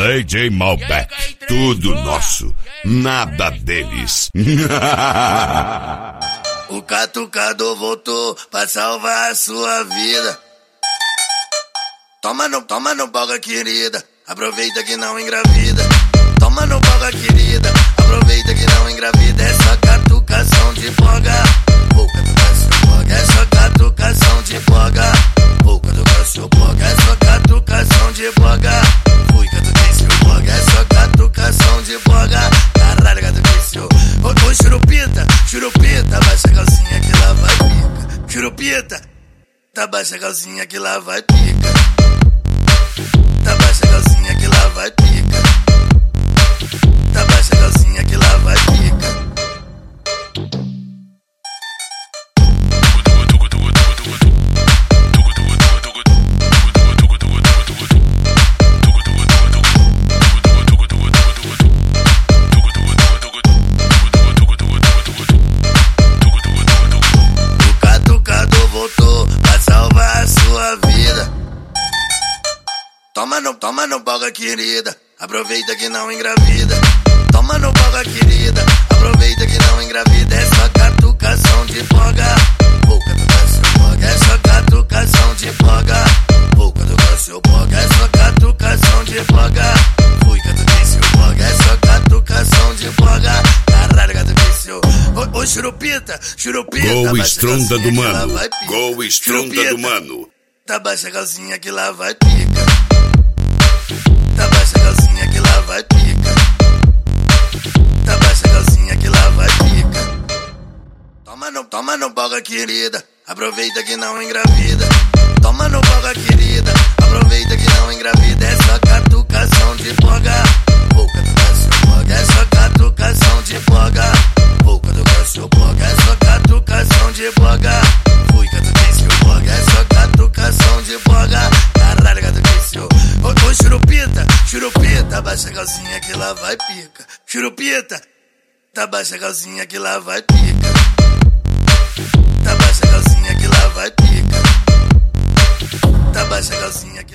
DJ Malbec, tudo nosso, nada deles. O catucador voltou pra salvar a sua vida. Toma no boga, querida, aproveita que não engravida. Toma no boga, querida, aproveita que não engravida. É só catucação de boga. Vou catucar seu boga, é só catucação de boga. Vou catucar seu boga, é só catucação de boga. Fui, catuquei seu boga, é só catucação de boga. Caralho, catuquei seu. Ô, churupita, churupita, baixa a calcinha que lá vai pica. Churupita, tá baixa a calcinha que lá vai pica. Tá baixa a calcinha que lá vai pica. Tá baixa a calcinha que lá vai pica. O catucador voltou pra salvar a sua vida. Toma no boga, querida, aproveita que não engravida. Toma no boga, querida, aproveita que não engravida. É só catucação de boga. Vou catucar seu boga, é só catucação de boga. Vou catucar seu boga, é só catucação de boga. Fui, catuquei seu boga, é só catucação de boga. Caralho, catuquei seu. Ô, churupita, churupita. Gol estronda do mano, gol estronda do mano. Tá baixa a calcinha que lá vai pica. Tá baixa a calcinha que lá vai pica. Tá baixa a calcinha que lá vai pica. Toma no boga, querida, aproveita que não engravida. Toma no boga, querida, aproveita que não engravida. É só catucação de boga. Vou catucar seu boga, é só catucação de boga. Vou catucar seu boga, é só catucação de boga. Fui, catuquei seu boga, é só catucação de boga. Caralho, catuquei seu. Ô, churupita, churupita, baixa a calcinha que lá vai pica. Churupita, tá baixa a calcinha que lá vai pica. Tá baixa a calcinha que lá vai pica. Tá baixa a calcinha que